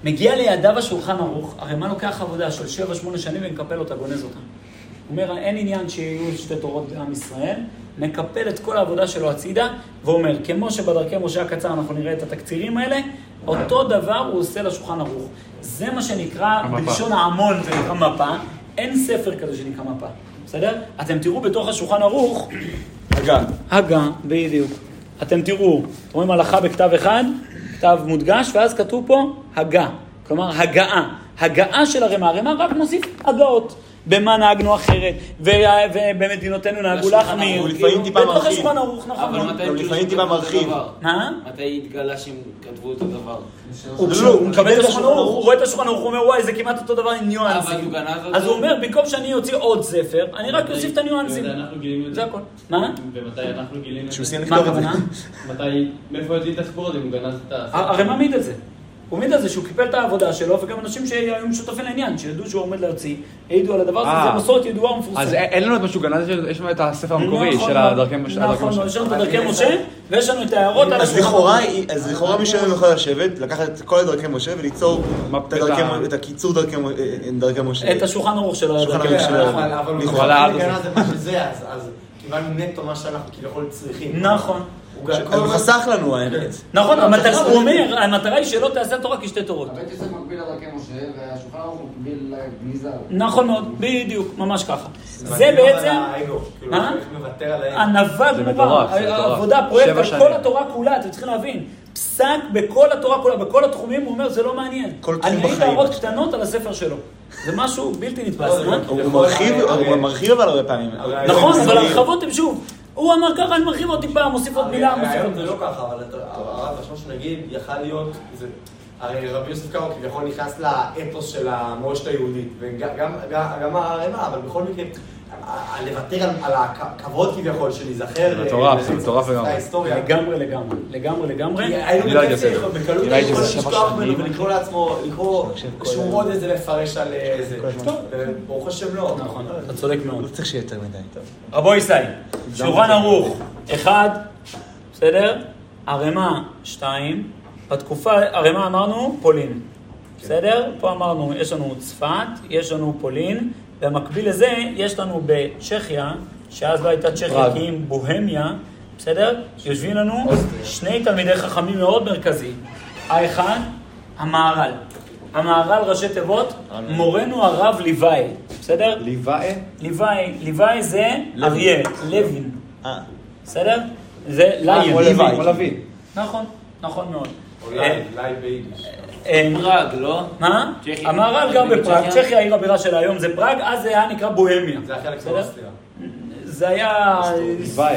B: מגיע לידיו השולחן ערוך, הרי מה לוקח עבודה של שבע, שמונה שנים ומקפל אותה, גונז אותה. הוא אומר, אין עניין שיהיו שתי תורות בעם ישראל, מקפל את כל העבודה שלו הצידה, ואומר, כמו שבדרכי משה הקצר אנחנו נראה את התקצירים האלה, אותו דבר הוא עושה לשולחן ערוך. זה מה שנקרא, בלשון העמון זה נקרא מפה, אין ספר כזה שנקרא מפה, בסדר? אתם תראו בתוך השולחן ערוך,
F: הגה.
B: הגה, בדיוק. אתם תראו, רואים הלכה בכתב אחד, כתב מודגש, ואז כתוב פה הגה, כלומר הגאה. הגאה של הרמ"א, הרמ"א רק מוסיף הגאות. במה נהגנו אחרת, ובמדינותינו נהגו להחמיר.
F: הוא לפעמים טיפה מרחיב.
B: בתוך השולחן ערוך, נכון.
F: הוא לפעמים טיפה מרחיב.
B: מה?
E: מתי התגלה שהם כתבו אותו דבר?
B: הוא מקבל את השולחן ערוך, הוא רואה את השולחן ערוך, הוא אומר, וואי, זה כמעט אותו דבר עם ניואנסים.
E: אבל הוא גנב אותו.
B: אז הוא אומר, במקום שאני אוציא עוד ספר, אני רק אוסיף את הניואנסים.
H: אנחנו גילינו את
B: זה הכל. מה?
H: ומתי אנחנו גילינו את זה?
B: מה הכוונה?
H: מתי, מאיפה יוצאים את הסיפור הזה, הוא גנז את ה...
B: הרי מה מעיד את זה? הוא מעיד את זה שהוא קיפל את העבודה שלו, וגם אנשים שהיו משותפים לעניין, שידעו שהוא עומד להוציא, העידו על הדבר הזה, זה מסורת ידועה ומפורסמת.
C: אז אין לנו את מה שהוא גנז, יש לנו את הספר המקורי של הדרכי משה.
B: נכון, יש לנו את הדרכי משה, ויש לנו את ההערות על
F: אז לכאורה מי שהיום יכול לשבת, לקחת את כל הדרכי משה וליצור את הקיצור דרכי משה.
B: את השולחן ערוך שלו.
A: אבל לכאורה זה מה שזה, אז קיבלנו נטו מה שאנחנו כביכול צריכים.
B: נכון.
F: הוא חסך לנו האמת.
B: נכון, הוא אומר, המטרה היא שלא תעשה תורה כשתי תורות.
D: הבית יוסף מקביל לדרכי משה, והשולחן ערוך מקביל לגניזה.
B: נכון מאוד, בדיוק, ממש ככה. זה בעצם... מה? ענווה גמורה, העבודה, פרויקט על כל התורה כולה, אתם צריכים להבין. פסק בכל התורה כולה, בכל התחומים, הוא אומר, זה לא מעניין. אני ראיתי הערות קטנות על הספר שלו. זה משהו בלתי נתפס, מה?
F: הוא מרחיב אבל הרבה פעמים.
B: נכון, אבל הרחבות הם שוב. הוא אמר ככה, אני מרחיב עוד טיפה, מוסיף עוד מילה, מוסיף עוד
A: מילה. זה לא ככה, אבל הרב השם שנגיד, יכל להיות, הרי רבי יוסף קארו כביכול נכנס לאתוס של המורשת היהודית, וגם הרמ"א, אבל בכל מקרה, לוותר על הכבוד כביכול של להיזכר,
C: מטורף, זה מטורף לגמרי.
B: לגמרי, לגמרי, לגמרי, לגמרי.
A: היינו בקצת, בקלות יכול לשכוח ממנו ולקרוא לעצמו, לקרוא שהוא עוד איזה לפרש על איזה. ברוך השם לא.
B: נכון, אתה צודק מאוד.
F: לא צריך שיהיה יותר מדי.
B: רבו ישראל, שולחן ערוך, אחד, בסדר? הרמ"א, שתיים, בתקופה, הרמ"א אמרנו פולין, בסדר? פה אמרנו, יש לנו צפת, יש לנו פולין, במקביל לזה, יש לנו בצ'כיה, שאז לא הייתה צ'כיה, כי אם בוהמיה, בסדר? יושבים לנו שני תלמידי חכמים מאוד מרכזיים. האחד, המהר"ל. המהר"ל ראשי תיבות, מורנו הרב ליוואי, בסדר?
F: ליוואי?
B: ליוואי, ליוואי זה אריה, לוין. בסדר? זה ליוואי. נכון, נכון מאוד.
A: אולי, אולי ביידיש.
E: פראג, לא?
B: מה? המהר"ל גר בפראג, צ'כיה העיר הבירה שלה היום זה פראג, אז זה היה נקרא בוהמיה.
A: זה החלק של אוסטריה.
B: זה היה...
F: ליוואי.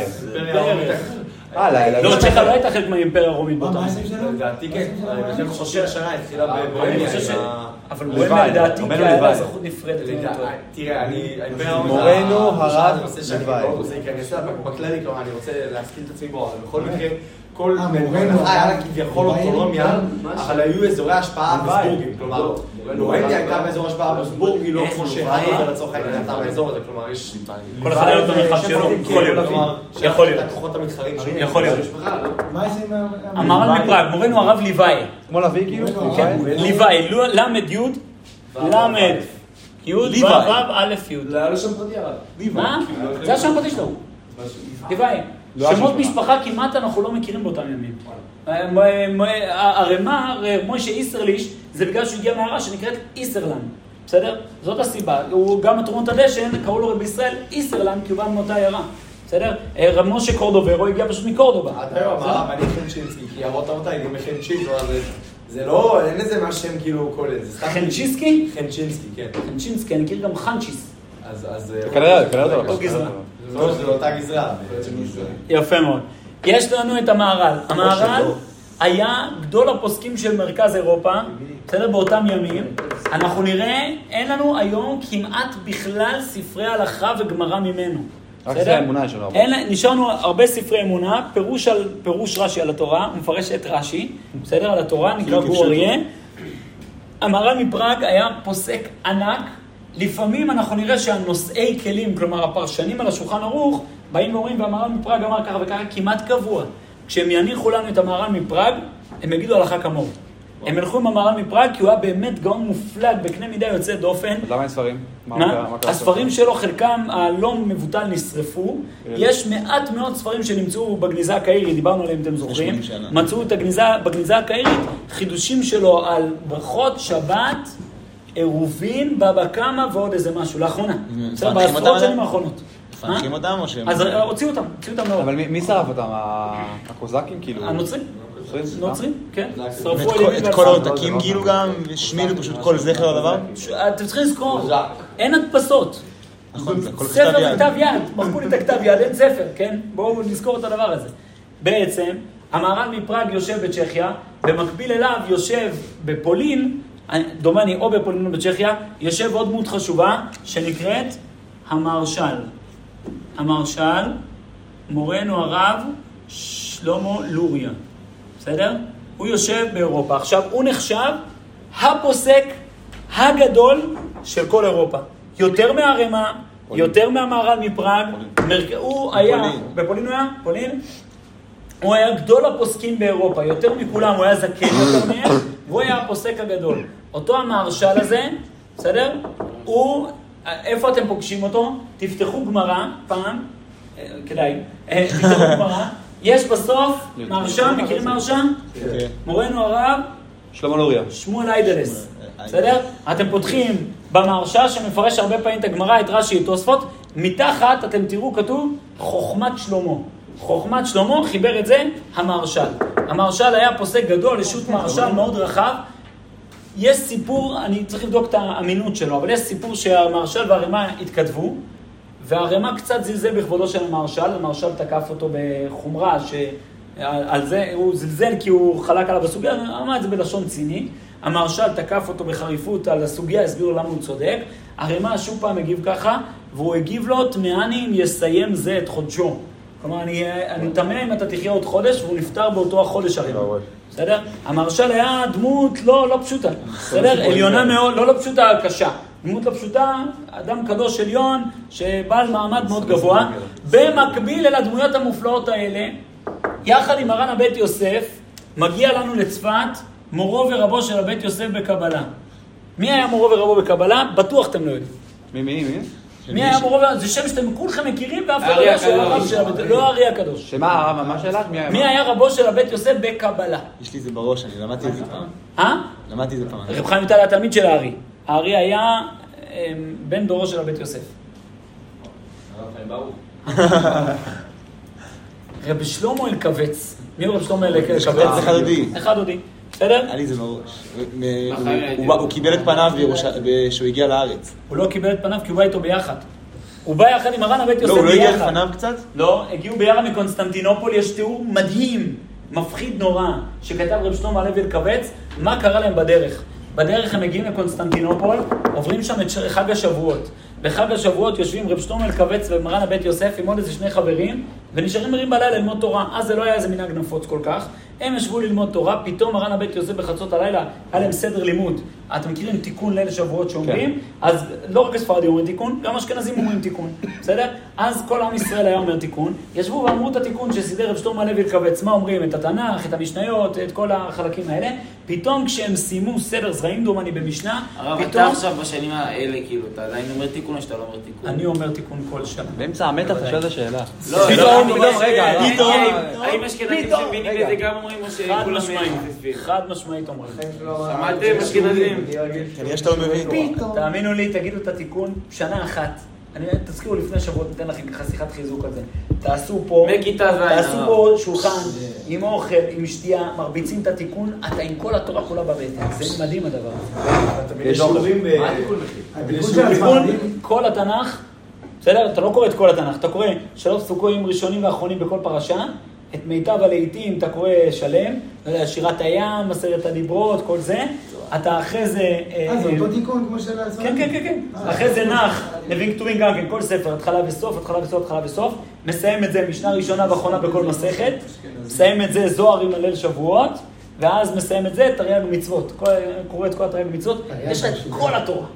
B: לא, צ'כיה לא הייתה חלק מהאימפריה הרומית באותה.
A: לדעתי כן, אני חושב ששיר השנה התחילה בבוהמיה.
B: אבל בוהמיה לדעתי היה אזרחות נפרדת.
A: תראה, אני...
F: מורנו הרב ליוואי.
A: זה ייכנס בכללי, כלומר, אני רוצה להשכיל את עצמי בו, אבל בכל מקרה, כל מנחה היה לה כביכול אוטונומיה, אבל היו אזורי השפעה הבסבורגים, כלומר, בוהמיה הייתה באזור השפעה הבסבורגי, לא כמו שהייתה לצורך העניין הייתה באזור הזה, כלומר, יש...
B: כל אחד היה במרחב שלו, יכול להיות, יכול להיות.
A: הכוחות המתחרים שלו.
B: יכול להיות.
D: מה זה עם...
B: המהר"ל מפראג, מורנו הרב ליוואי.
C: כמו לוי כאילו?
B: ליוואי, למד י' למד י' ו' א' י'.
G: זה היה לו שם פרטי הרב.
B: מה? זה השם פרטי שלו. ליוואי. שמות משפחה כמעט אנחנו לא מכירים באותם ימים. הרמ"א, מוישה איסרליש, זה בגלל שהוא הגיע מהעיירה שנקראת איסרלנד. בסדר? זאת הסיבה. גם בתרומות הדשן קראו לו בישראל איסרלנד כי הוא בא מאותה עיירה. בסדר? רב משה קורדוברו הגיע פשוט מקורדובה.
A: עד היום, הרב, אני חנצ'ינסקי, כי אבות אבותיי הייתי בחנצ'ינסקי, זה לא, אין לזה מה שם כאילו כל זה.
B: חנצ'ינסקי?
A: חנצ'ינסקי, כן.
B: חנצ'ינסקי, אני מכיר גם חנצ'יס.
A: אז...
C: כנראה, כנראה זה
B: אותו גזרה.
A: לא, זה אותה גזרה.
B: יפה מאוד. יש לנו את המהר"ל. המהר"ל היה גדול הפוסקים של מרכז אירופה, בסדר? באותם ימים. אנחנו נראה, אין לנו היום כמעט בכלל ספרי הלכה וגמרא ממנו.
C: רק זה האמונה שלו.
B: נשארנו הרבה ספרי אמונה, פירוש על פירוש רש"י על התורה, הוא מפרש את רש"י, בסדר? על התורה, נקרא גור אריה. המהר"ל מפראג היה פוסק ענק. לפעמים אנחנו נראה שהנושאי כלים, כלומר הפרשנים על השולחן ערוך, באים ואומרים, והמהר"ל מפראג אמר ככה וככה כמעט קבוע. כשהם יניחו לנו את המהר"ל מפראג, הם יגידו הלכה כמוהו. הם הלכו עם המהר"ל מפראג כי הוא היה באמת גאון מופלג בקנה מידה יוצא דופן.
C: אז למה אין ספרים?
B: מה? הספרים שלו, חלקם הלא מבוטל נשרפו. יש מעט מאוד ספרים שנמצאו בגניזה הקהירית, דיברנו עליהם, אתם זוכרים. מצאו את הגניזה, בגניזה הקהירית, חידושים שלו על ברכות, שבת, עירובין, בבא קמא ועוד איזה משהו, לאחרונה. בסדר, בעשרות שנים האחרונות.
F: מפנקים אותם או שהם...
B: אז הוציאו אותם, הוציאו אותם מאוד.
C: אבל מי שרף אותם? הקוזקים כאילו?
B: הנוצרים. נוצרים, כן.
F: את כל העותקים כאילו גם, השמידו פשוט כל זכר על דבר?
B: אתם צריכים לזכור, אין הדפסות.
F: נכון, זה הכל כתב
B: ספר
F: יד.
B: כתב יד, מחקו לי את הכתב יד, אין ספר, כן? בואו נזכור את הדבר הזה. בעצם, המהר"ל מפראג יושב בצ'כיה, במקביל אליו יושב בפולין, דומני או בפולין או בצ'כיה, יושב עוד דמות חשובה שנקראת המהרש"ל. המהרש"ל, מורנו הרב שלמה לוריה. בסדר? הוא יושב באירופה. עכשיו, הוא נחשב הפוסק הגדול של כל אירופה. יותר מהרמ"א, יותר מהמהר"ל מפראג. הוא היה... בפולין הוא היה? פולין? הוא היה גדול הפוסקים באירופה. יותר מכולם, הוא היה זקן יותר מהם, והוא היה הפוסק הגדול. אותו המהרש"ל הזה, בסדר? הוא... איפה אתם פוגשים אותו? תפתחו גמרא, פעם, כדאי, תפתחו גמרא. יש בסוף מהרש"ל, מכירים מהרש"ל? כן. מורנו הרב?
C: שלמה לוריה.
B: שמואל איידלס. בסדר? אתם פותחים במהרש"ל שמפרש הרבה פעמים את הגמרא, את רש"י, את תוספות. מתחת אתם תראו כתוב חוכמת שלמה. חוכמת שלמה חיבר את זה המהרש"ל. המהרש"ל היה פוסק גדול, ישות מהרש"ל מאוד רחב. יש סיפור, אני צריך לבדוק את האמינות שלו, אבל יש סיפור שהמהרש"ל והרמ"א התכתבו, והרמ"א קצת זלזל בכבודו של המהרש"ל, המהרש"ל תקף אותו בחומרה, שעל זה הוא זלזל כי הוא חלק עליו בסוגיה, אמר את זה בלשון ציני, המהרש"ל תקף אותו בחריפות על הסוגיה, הסביר למה הוא צודק, הרמ"א שוב פעם הגיב ככה, והוא הגיב לו, תמאני אם יסיים זה את חודשו. כלומר, אני, אני תמה אם אתה תחיה עוד חודש, והוא נפטר באותו החודש הרמ"א. בסדר? המהרש"ל היה דמות לא, לא פשוטה, בסדר? עליונה מאוד, לא לא פשוטה, קשה. דמות לא פשוטה, אדם קדוש עליון, שבעל מעמד מאוד גבוה. במקביל אל הדמויות המופלאות האלה, יחד עם מרן הבית יוסף, מגיע לנו לצפת מורו ורבו של הבית יוסף בקבלה. מי היה מורו ורבו בקבלה? בטוח אתם לא יודעים.
C: מי, מי, מי?
B: מי היה מורו ורבו? זה שם שאתם כולכם מכירים, ואף אחד לא יודע שהוא הרב של הבית... לא הארי הקדוש.
C: שמה, מה שאלה?
B: מי היה רבו של הבית יוסף בקבלה?
F: יש לי זה בראש, אני למדתי את זה פעם.
B: אה?
F: למדתי את זה פעם.
B: רב חיים ויטל התלמיד של הארי. הארי היה בן דורו של הבית יוסף.
H: הרב חיים ברוך.
B: רב שלמה אלקבץ. מי הוא רב שלמה אלקבץ?
F: אחד עודי.
B: אחד עודי. בסדר?
F: היה לי זה בראש. הוא קיבל את פניו כשהוא הגיע לארץ.
B: הוא לא קיבל את פניו כי הוא בא איתו ביחד. הוא בא יחד עם מרן הבית יוסף
F: ביחד. לא, הוא לא הגיע
B: ביחד.
F: לפניו קצת?
B: לא, הגיעו ביחד מקונסטנטינופול, יש תיאור מדהים, מפחיד נורא, שכתב רב שלמה הלוי אלקבץ, מה קרה להם בדרך. בדרך הם מגיעים לקונסטנטינופול, עוברים שם את חג השבועות. בחג השבועות יושבים רב שלמה אלקבץ ומרן הבית יוסף עם עוד איזה שני חברים, ונשארים מרים בלילה ללמוד תורה. אז זה לא היה איזה מנהג נפוץ כל כך. הם ישבו ללמוד תורה, פתאום מרן הבית יוסף בחצות הלילה, היה להם סדר לימוד. אתם מכירים תיקון ליל שבועות שאומרים? כן. אז לא רק הספרדים אומרים תיקון, גם אשכנזים אומרים תיקון. בסדר? אז כל עם ישראל היה אומר תיקון. ישבו ואמרו את התיקון שסידר רב שלמה הלוי אלקבץ. מה אומרים? את התנ"ך, את המשניות, את כל החלקים האלה. פתאום כשהם סיימו סדר זרעים דומני במשנה,
E: הרב,
B: פתאום...
E: אתה עכשיו בשנים האלה, כאילו, אתה עדיין אומר תיקון או שאתה לא אומר תיקון?
B: אני אומר תיקון כל שנה.
C: באמצע המתח יש איזה שאלה.
E: לא,
C: פתאום, פתאום, רגע.
E: האם אשכנזים שמבינים בזה גם אומרים או שכולם מפספים?
B: חד משמעית אומרים.
E: שמעתם אשכנזים?
F: כנראה שאתה לא מבין.
B: תאמינו לי, תגידו את התיקון שנה אחת. אני תזכירו לפני שבועות, ניתן לכם ככה שיחת חיזוק על זה. תעשו פה, תעשו פה שולחן עם אוכל, עם שתייה, מרביצים את התיקון, אתה עם כל התורה כולה בבטן. זה מדהים הדבר הזה.
A: יש שיעורים ב...
B: תיקון כל התנ"ך, בסדר? אתה לא קורא את כל התנ"ך, אתה קורא שלוש פסוקים ראשונים ואחרונים בכל פרשה, את מיטב הלעיתים אתה קורא שלם, שירת הים, עשרת הדיברות, כל זה. אתה אחרי זה...
D: אה, זה אותו תיקון כמו של הספרים?
B: כן, כן, כן, כן. אחרי זה נח, נביאים כתובים גם כן, כל ספר, התחלה וסוף, התחלה וסוף, התחלה וסוף. מסיים את זה משנה ראשונה ואחרונה בכל מסכת. מסיים את זה זוהר עם הליל שבועות, ואז מסיים את זה תרי"ג מצוות. קורא את כל התרי"ג מצוות, יש לך את כל התורה.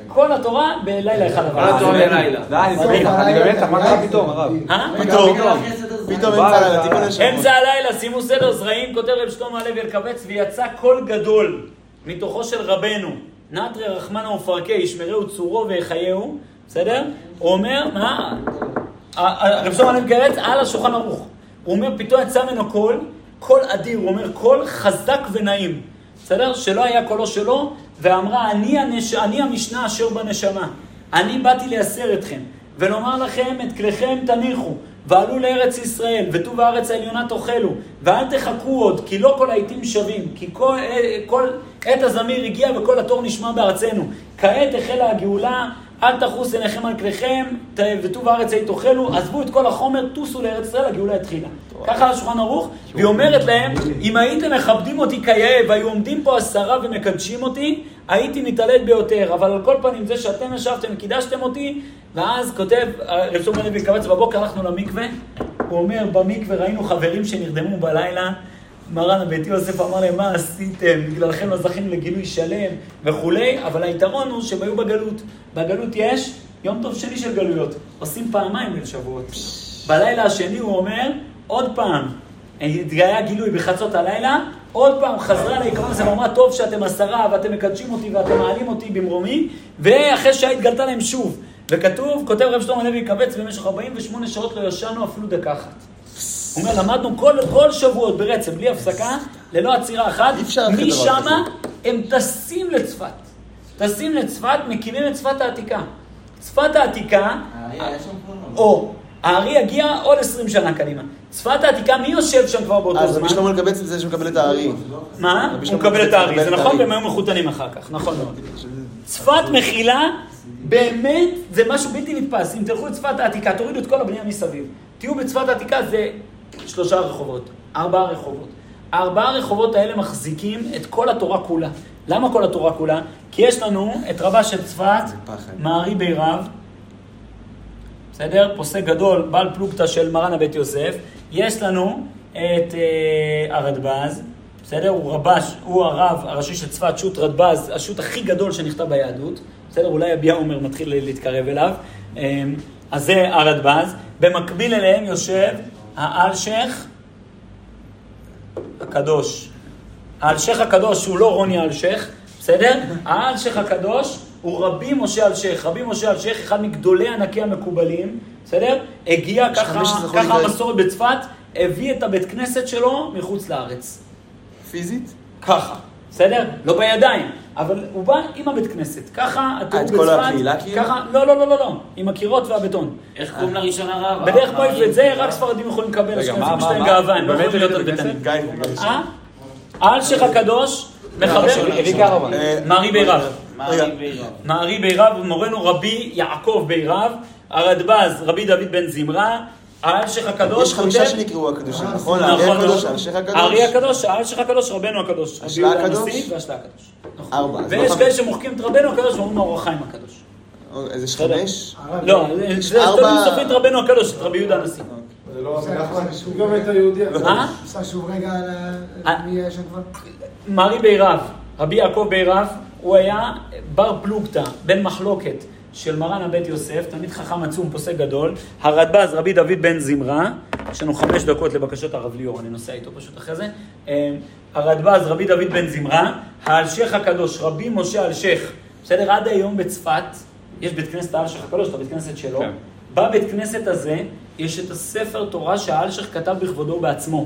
B: כל התורה בלילה אחד.
E: כל התורה בלילה.
C: אני באמת, מה קרה פתאום, הרב?
B: אה?
F: פתאום, פתאום אמצע הלילה, תיקון לשבוע.
B: אמצע הלילה, שימו סדר זרעים, כותב רב שלמה הלוי אלקבץ, ויצא קול גדול מתוכו של רבנו, נטרי רחמנה ופרקי, ישמרהו צורו ויחייהו, בסדר? הוא אומר, מה? רב שלמה הלוי אלקבץ על השולחן ערוך. הוא אומר, פתאום יצא ממנו קול, קול אדיר, הוא אומר, קול חזק ונעים, בסדר? שלא היה קולו שלו, ואמרה, אני, הנש... אני המשנה אשר בנשמה, אני באתי לייסר אתכם, ולומר לכם, את כליכם תניחו, ועלו לארץ ישראל, וטוב הארץ העליונה תאכלו, ואל תחכו עוד, כי לא כל העיתים שווים, כי כל, כל עת הזמיר הגיע וכל התור נשמע בארצנו. כעת החלה הגאולה, אל תחוס עיניכם על כליכם, וטוב הארץ ההיא תאכלו, עזבו את כל החומר, טוסו לארץ ישראל, הגאולה התחילה. ככה על השולחן ערוך, והיא אומרת להם, אם הייתם מכבדים אותי כיאה, והיו עומדים פה עשרה ומקדשים אותי, הייתי מתעלת ביותר, אבל על כל פנים זה שאתם ישבתם וקידשתם אותי, ואז כותב, רב שלמה הלוי אלקבץ, בבוקר הלכנו למקווה, הוא אומר, במקווה ראינו חברים שנרדמו בלילה, מרן הבית יוסף אמר להם, מה עשיתם? בגללכם לא זכינו לגילוי שלם וכולי, אבל היתרון הוא שהם היו בגלות. בגלות יש יום טוב שני של גלויות, עושים פעמיים בין שבועות. בלילה השני הוא אומר, עוד פעם, היה גילוי בחצות הלילה, עוד פעם חזרה לעיקרון הזה ואמרה, טוב שאתם עשרה ואתם מקדשים אותי ואתם מעלים אותי במרומי, ואחרי שהתגלתה להם שוב. וכתוב, כותב רב שלמה הלוי אלקבץ, במשך ארבעים ושמונה שעות לא ישנו אפילו דקה אחת. הוא אומר, למדנו כל, כל שבועות ברצף, בלי הפסקה, ללא עצירה אחת, משם הם טסים לצפת. טסים לצפת, מקימים את צפת העתיקה. צפת העתיקה, או, הארי יגיע עוד עשרים שנה קדימה. צפת העתיקה, מי יושב שם כבר באותו זמן?
F: אז רבי שלמה אלקבץ זה שמקבל את הארי.
B: מה? הוא מקבל את הארי, זה נכון, והם היו מחותנים אחר כך, נכון מאוד. צפת מכילה, באמת, זה משהו בלתי נתפס. אם תלכו לצפת העתיקה, תורידו את כל הבנייה מסביב. תהיו בצפת העתיקה, זה שלושה רחובות, ארבעה רחובות. הארבעה הרחובות האלה מחזיקים את כל התורה כולה. למה כל התורה כולה? כי יש לנו את רבה של צפת, מערי בי רב, בסדר? פוסק גדול, בעל פלוגתא של מרן הבית יוסף. יש לנו את אה, הרדב"ז, בסדר? הוא רבש, הוא הרב הראשי של צפת, שו"ת רדב"ז, השו"ת הכי גדול שנכתב ביהדות. בסדר? אולי אביה עומר מתחיל להתקרב אליו. אה, אז זה הרדב"ז. במקביל אליהם יושב האלשך הקדוש. האלשך הקדוש הוא לא רוני האלשך, בסדר? האלשך הקדוש הוא רבי משה אלשך. רבי משה אלשך, אחד מגדולי ענקי המקובלים, בסדר? הגיע ככה, ככה המסורת בצפת, הביא את הבית כנסת שלו מחוץ לארץ.
F: פיזית?
B: ככה, בסדר? לא בידיים, אבל הוא בא עם הבית כנסת. ככה התיאור בצפת,
F: כל הקהילה כאילו?
B: ככה, לא, לא, לא, לא, לא, עם הקירות והבטון.
E: איך קוראים לראשונה רב?
B: בדרך מויף את זה, רק ספרדים יכולים לקבל, אשכנזים שלהם גאווה, הם לא יכולים להיות הרבנים. אה? האלשך הקדוש מחבר מערי בי רב. מערי בי רב, מורנו רבי יעקב בי רב, הרדב"ז רבי דוד בן זמרה, האלשך הקדוש.
F: יש חמישה שנקראו הקדושים, נכון? הארי הקדוש, האלשך הקדוש.
B: הארי הקדוש, האלשך הקדוש, רבנו הקדוש.
F: השלה הקדוש?
B: והשלה הקדוש.
F: ארבע.
B: ויש כאלה שמוחקים את רבנו הקדוש ואומרים אור החיים הקדוש.
F: איזה חמש?
B: לא, זה תלוי סופית רבנו הקדוש, את רבי יהודה הנשיא.
G: זה לא גם את היהודי.
B: אה?
D: עשה שוב רגע על מי יש שם כבר?
B: מערי בי רב, רבי יעקב בי רב, הוא היה בר פלוגתא, בן מחלוקת של מרן הבית יוסף, תמיד חכם עצום, פוסק גדול. הרדב"ז רבי דוד בן זמרה, יש לנו חמש דקות לבקשות הרב ליאור, אני נוסע איתו פשוט אחרי זה. הרדב"ז רבי דוד בן זמרה, האלשך הקדוש רבי משה אלשך, בסדר? עד היום בצפת יש בית כנסת האלשך הקדוש, את הבית כנסת שלו. כן. בבית כנסת הזה יש את הספר תורה שהאלשך כתב בכבודו בעצמו.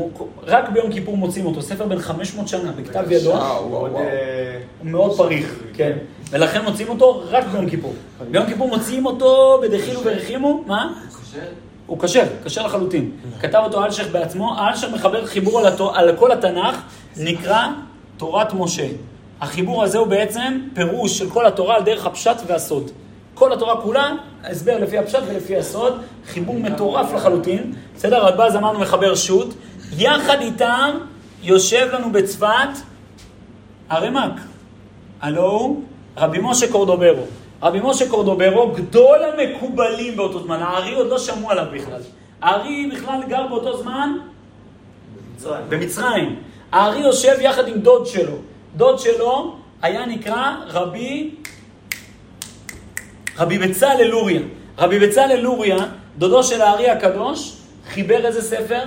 B: רק ביום כיפור מוצאים אותו, ספר בן חמש מאות שנה, בכתב ידו. הוא מאוד פריך, כן. ולכן מוצאים אותו רק ביום כיפור. ביום כיפור מוציאים אותו בדחילו ורחימו, מה? הוא קשר, קשר לחלוטין. כתב אותו האלשך בעצמו, האלשך מחבר חיבור על כל התנ"ך, נקרא תורת משה. החיבור הזה הוא בעצם פירוש של כל התורה על דרך הפשט והסוד. כל התורה כולה, הסבר לפי הפשט ולפי הסוד, חיבור מטורף לחלוטין. בסדר, רדב"ז אמרנו מחבר שו"ת, יחד איתם יושב לנו בצפת הרמ"ק. הלו, רבי משה קורדוברו. רבי משה קורדוברו, גדול המקובלים באותו זמן. הארי עוד לא שמעו עליו בכלל. הארי בכלל גר באותו זמן במצרים. במצרים. הארי יושב יחד עם דוד שלו. דוד שלו היה נקרא רבי רבי בצלאל לוריה. רבי בצלאל לוריה, דודו של הארי הקדוש, חיבר איזה ספר?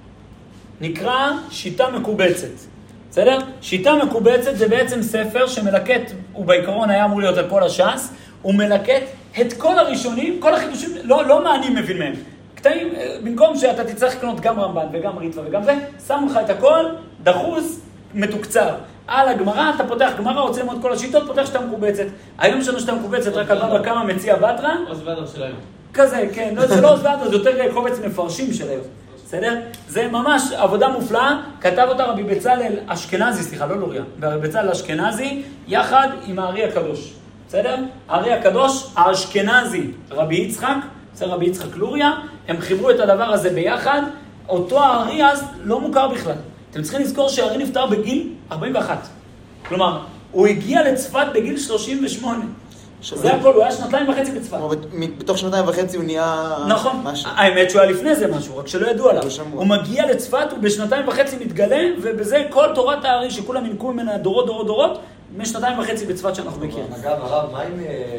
B: נקרא שיטה מקובצת. בסדר? שיטה מקובצת זה בעצם ספר שמלקט, הוא בעיקרון היה אמור להיות על כל הש"ס, הוא מלקט את כל הראשונים, כל החידושים, לא, לא מה אני מבין מהם. קטעים, במקום שאתה תצטרך לקנות גם רמב"ן וגם ריטווה וגם זה, שמו לך את הכל, דחוס, מתוקצר. על הגמרא, אתה פותח גמרא, רוצה ללמוד כל השיטות, פותח שיטה מקובצת. היום שלנו שיטה מקובצת, רק על בבא קמא מציע בתרא.
E: עוז ודר של היום.
B: כזה, כן. לא, זה לא עוז ודר, זה יותר קובץ מפרשים של היום. בסדר? זה ממש עבודה מופלאה. כתב אותה רבי בצלאל אשכנזי, סליחה, לא לוריה. רבי בצלאל אשכנזי, יחד עם הארי הקדוש. בסדר? הארי הקדוש, האשכנזי, רבי יצחק, בסדר, רבי יצחק לוריה, הם חיברו את הדבר הזה ביחד. אותו הארי אז לא מוכר בכלל. אתם צריכים לזכור שהארי נפטר בגיל ארבעים ואחת. כלומר, הוא הגיע לצפת בגיל שלושים ושמונה. זה הכל, הוא היה שנתיים וחצי בצפת.
F: בתוך שנתיים וחצי הוא נהיה...
B: נכון. האמת שהוא היה לפני זה משהו, רק שלא ידעו עליו. הוא מגיע לצפת, הוא בשנתיים וחצי מתגלה, ובזה כל תורת הארי שכולם ינקו ממנה דורות דורות דורות, משנתיים וחצי בצפת שאנחנו מכירים.
A: אגב, הרב, מה עם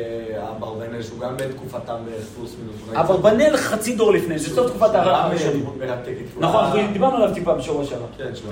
A: אברבנאל, שהוא גם בתקופתם בפלוס מינוס?
B: אברבנאל חצי דור לפני, זה סוף תקופת הרב הראשונים. נכון, דיברנו עליו טיפה בשבוע שעבר.
A: כן, שהוא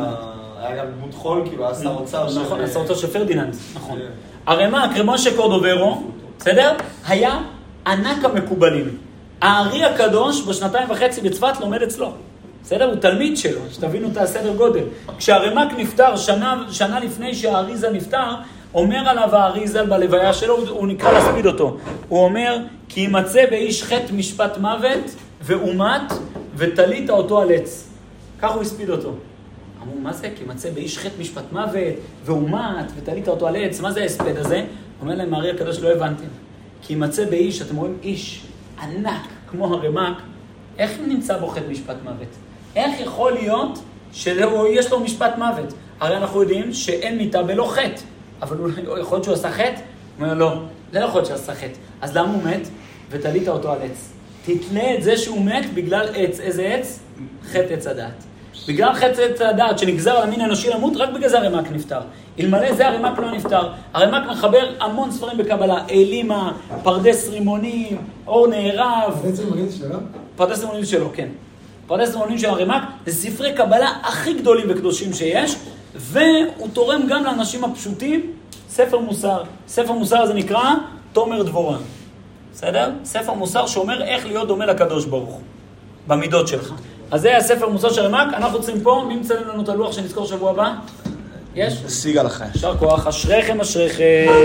A: היה גם דמות חול, כאילו היה שר אוצר של...
B: נכון, שר אוצר של פרדיננד, נכון. הרמ"ק, משה קורדוברו, בסדר? היה ענק המקובלים. הארי הקדוש בשנתיים וחצי בצפת לומד אצלו. בסדר? הוא תלמיד שלו, שתבינו את הסדר גודל. כשהרמ"ק נפטר, שנה, שנה לפני שהאריזה נפטר, אומר עליו האריזה בלוויה שלו, הוא, הוא נקרא להספיד אותו. הוא אומר, כי ימצא באיש חטא משפט מוות, ואומת, ותלית אותו על עץ. כך הוא הספיד אותו. אמרו, מה זה? כי ימצא באיש חטא משפט מוות, ואומת, ותלית אותו על עץ. מה זה ההספד הזה? אומר להם, הארי הקדוש, לא הבנתם. כי ימצא באיש, אתם רואים איש ענק, כמו הרמ"ק, איך נמצא בו חטא משפט מוות? איך יכול להיות שיש לו משפט מוות? הרי אנחנו יודעים שאין מיטה בלא חטא, אבל הוא יכול להיות שהוא עשה חטא? הוא אומר, לא, לא יכול להיות שהוא עשה חטא. אז למה הוא מת? ותלית אותו על עץ. תתלה את זה שהוא מת בגלל עץ. איזה עץ? חטא עץ הדעת. בגלל חטא עץ הדעת שנגזר על המין האנושי למות, רק בגלל זה הרמ"ק נפטר. אלמלא זה הרמ"ק לא נפטר. הרמ"ק מחבר המון ספרים בקבלה, אלימה, פרדס רימונים, אור נערב.
D: פרדס רימונים שלו?
B: פרדס רימונים שלו, כן. פרדס רימונים של הרמ"ק זה ספרי קבלה הכי גדולים וקדושים שיש, והוא תורם גם לאנשים הפשוטים ספר מוסר. ספר מוסר זה נקרא תומר דבורה. בסדר? ספר מוסר שאומר איך להיות דומה לקדוש ברוך הוא, במידות שלך. אז זה הספר מוסר של הרמ"ק. אנחנו רוצים פה, מי מצלם לנו את הלוח שנזכור שבוע הבא? יש?
F: שיג הלכה.
B: שר כוח, אשריכם אשריכם.